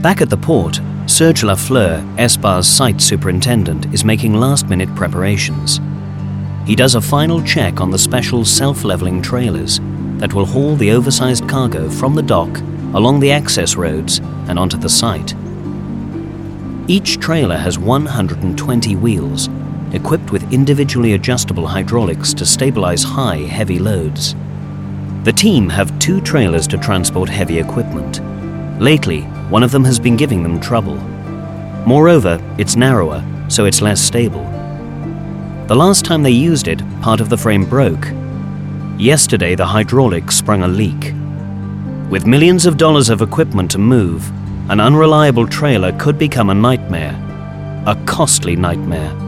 Back at the port, Serge Lafleur, Espar's site superintendent, is making last-minute preparations. He does a final check on the special self-leveling trailers that will haul the oversized cargo from the dock along the access roads and onto the site. Each trailer has 120 wheels, equipped with individually adjustable hydraulics to stabilize high, heavy loads. The team have 2 trailers to transport heavy equipment. Lately, one of them has been giving them trouble. Moreover, it's narrower, so it's less stable. The last time they used it, part of the frame broke. Yesterday, the hydraulics sprung a leak. With millions of dollars of equipment to move, an unreliable trailer could become a nightmare. A costly nightmare.